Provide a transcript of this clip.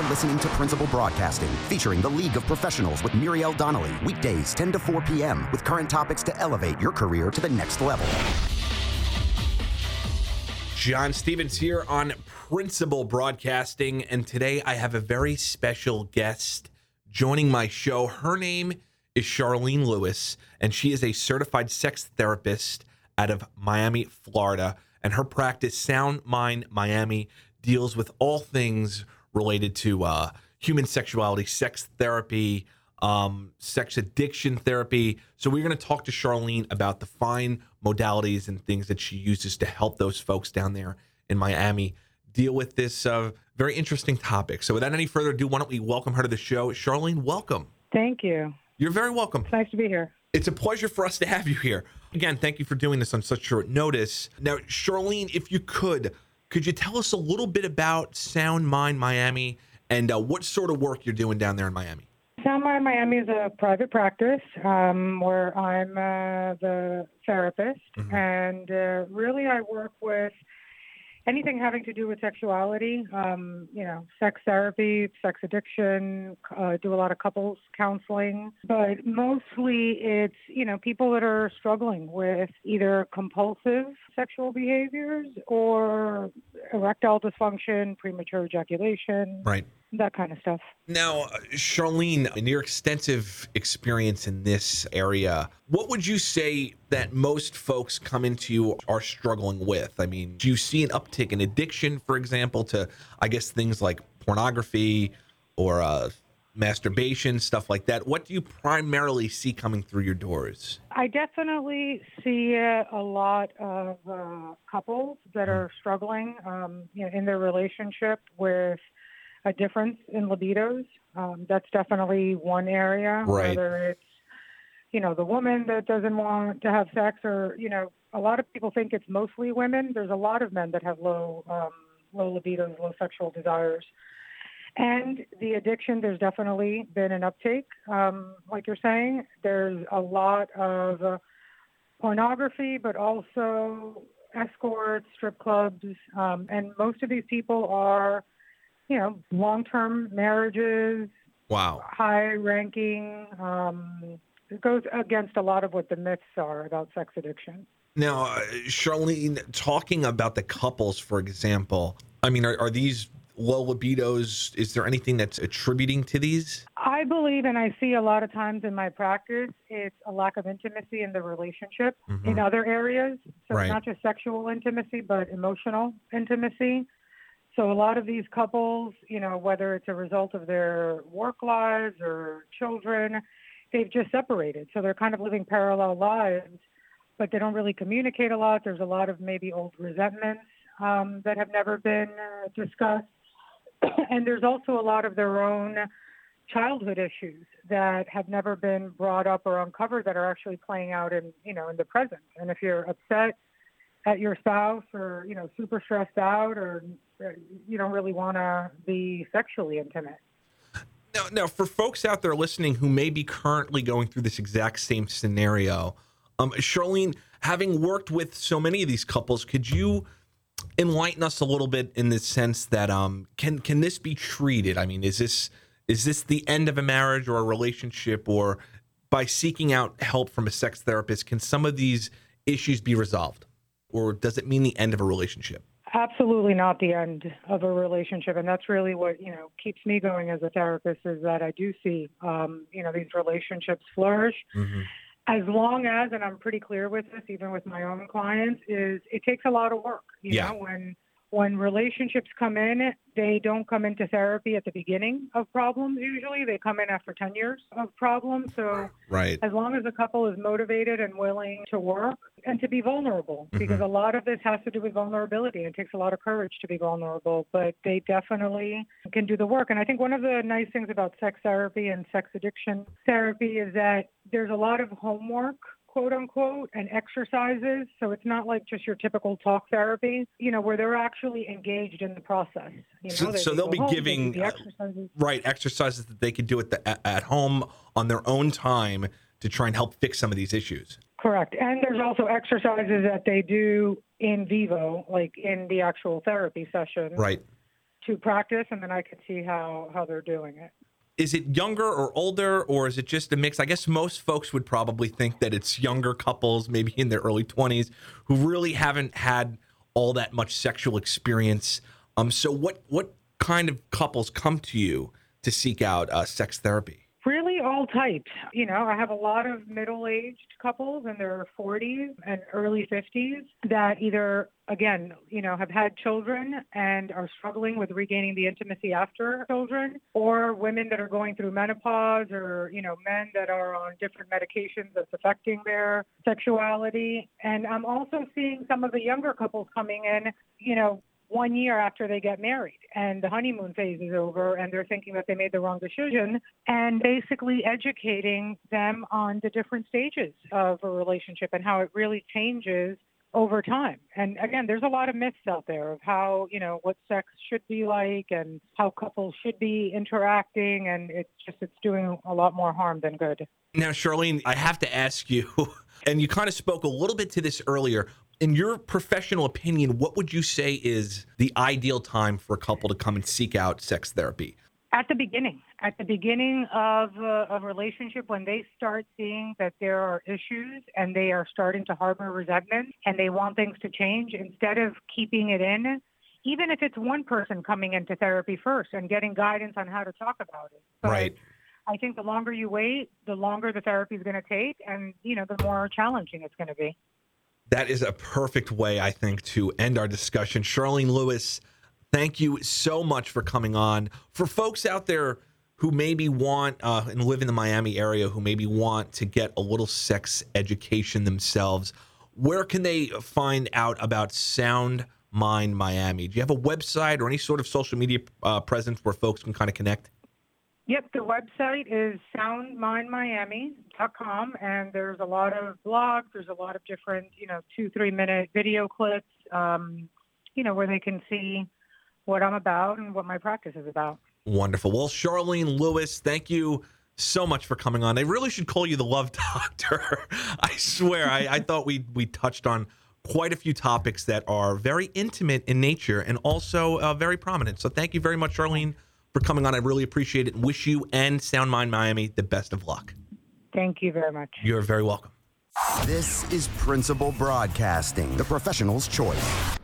listening to Principal Broadcasting, featuring the League of Professionals with Muriel Donnelly, weekdays 10 to 4 p.m., with current topics to elevate your career to the next level. John Stevens here on Principal Broadcasting, and today I have a very special guest joining my show. Her name is Charlene Lewis, and she is a certified sex therapist out of Miami, Florida, and her practice, Sound Mind Miami, deals with all things related to human sexuality, sex therapy, sex addiction therapy. So we're going to talk to Charlene about the fine modalities and things that she uses to help those folks down there in Miami deal with this very interesting topic. So without any further ado, why don't we welcome her to the show. Charlene, welcome. Thank you. You're very welcome. It's nice to be here. It's a pleasure for us to have you here. Again, thank you for doing this on such short notice. Now, Charlene, if you could you tell us a little bit about Sound Mind Miami and what sort of work you're doing down there in Miami? Sound Mind Miami is a private practice where I'm the therapist. Mm-hmm. And really I work with anything having to do with sexuality, sex therapy, sex addiction, do a lot of couples counseling. But mostly it's, people that are struggling with either compulsive sexual behaviors or erectile dysfunction, premature ejaculation. Right. That kind of stuff. Now, Charlene, in your extensive experience in this area, what would you say that most folks come into you are struggling with? I mean, do you see an uptick in addiction, for example, to, I guess, things like pornography or masturbation, stuff like that? What do you primarily see coming through your doors? I definitely see a lot of couples that are struggling in their relationship with a difference in libidos. That's definitely one area. Right. Whether it's, the woman that doesn't want to have sex or, a lot of people think it's mostly women. There's a lot of men that have low libidos, low sexual desires. And the addiction, there's definitely been an uptake. Like you're saying, there's a lot of pornography, but also escorts, strip clubs. And most of these people are long-term marriages. Wow. High-ranking. It goes against a lot of what the myths are about sex addiction. Now, Charlene, talking about the couples, for example, I mean, are these low libidos? Is there anything that's attributing to these? I believe, and I see a lot of times in my practice, it's a lack of intimacy in the relationship in other areas. So Right. Not just sexual intimacy, but emotional intimacy. So a lot of these couples, whether it's a result of their work lives or children, they've just separated. So they're kind of living parallel lives, but they don't really communicate a lot. There's a lot of maybe old resentments that have never been discussed. And there's also a lot of their own childhood issues that have never been brought up or uncovered that are actually playing out in the present. And if you're upset at your spouse or, super stressed out or you don't really want to be sexually intimate. Now, for folks out there listening who may be currently going through this exact same scenario, Charlene, having worked with so many of these couples, could you enlighten us a little bit in the sense that can this be treated? I mean, is this the end of a marriage or a relationship, or by seeking out help from a sex therapist, can some of these issues be resolved? Or does it mean the end of a relationship? Absolutely not the end of a relationship. And that's really what, keeps me going as a therapist is that I do see, these relationships flourish. Mm-hmm. As long as, and I'm pretty clear with this, even with my own clients, is it takes a lot of work. You know, when relationships come in, they don't come into therapy at the beginning of problems usually. They come in after 10 years of problems. So right. As long as a couple is motivated and willing to work and to be vulnerable, because a lot of this has to do with vulnerability. It takes a lot of courage to be vulnerable, but they definitely can do the work. And I think one of the nice things about sex therapy and sex addiction therapy is that there's a lot of homework, quote unquote, and exercises. So it's not like just your typical talk therapy, where they're actually engaged in the process. So they'll be giving exercises that they could do at home on their own time to try and help fix some of these issues. Correct. And there's also exercises that they do in vivo, like in the actual therapy session. Right. to practice, and then I could see how they're doing it. Is it younger or older, or is it just a mix? I guess most folks would probably think that it's younger couples, maybe in their early 20s, who really haven't had all that much sexual experience. So what kind of couples come to you to seek out sex therapy? Really all types. I have a lot of middle-aged couples in their 40s and early 50s that either, again, have had children and are struggling with regaining the intimacy after children, or women that are going through menopause, or, men that are on different medications that's affecting their sexuality. And I'm also seeing some of the younger couples coming in, 1 year after they get married and the honeymoon phase is over and they're thinking that they made the wrong decision, and basically educating them on the different stages of a relationship and how it really changes over time. And again, there's a lot of myths out there of how, what sex should be like and how couples should be interacting. And it's doing a lot more harm than good. Now, Charlene, I have to ask you, and you kind of spoke a little bit to this earlier. In your professional opinion, what would you say is the ideal time for a couple to come and seek out sex therapy? At the beginning of a relationship, when they start seeing that there are issues and they are starting to harbor resentment and they want things to change, instead of keeping it in, even if it's one person coming into therapy first and getting guidance on how to talk about it. But right. I think the longer you wait, the longer the therapy is going to take, and, the more challenging it's going to be. That is a perfect way, I think, to end our discussion. Charlene Lewis, thank you so much for coming on. For folks out there who maybe want and live in the Miami area, who maybe want to get a little sex education themselves, where can they find out about Sound Mind Miami? Do you have a website or any sort of social media presence where folks can kind of connect? Yep, the website is soundmindmiami.com, and there's a lot of blogs. There's a lot of different, 2-3 minute video clips, where they can see what I'm about and what my practice is about. Wonderful. Well, Charlene Lewis, thank you so much for coming on. They really should call you the Love Doctor. I swear, I thought we touched on quite a few topics that are very intimate in nature and also very prominent. So thank you very much, Charlene, for coming on. I really appreciate it and wish you and Sound Mind Miami the best of luck. Thank you very much. You're very welcome. This is Principal Broadcasting, the professional's choice.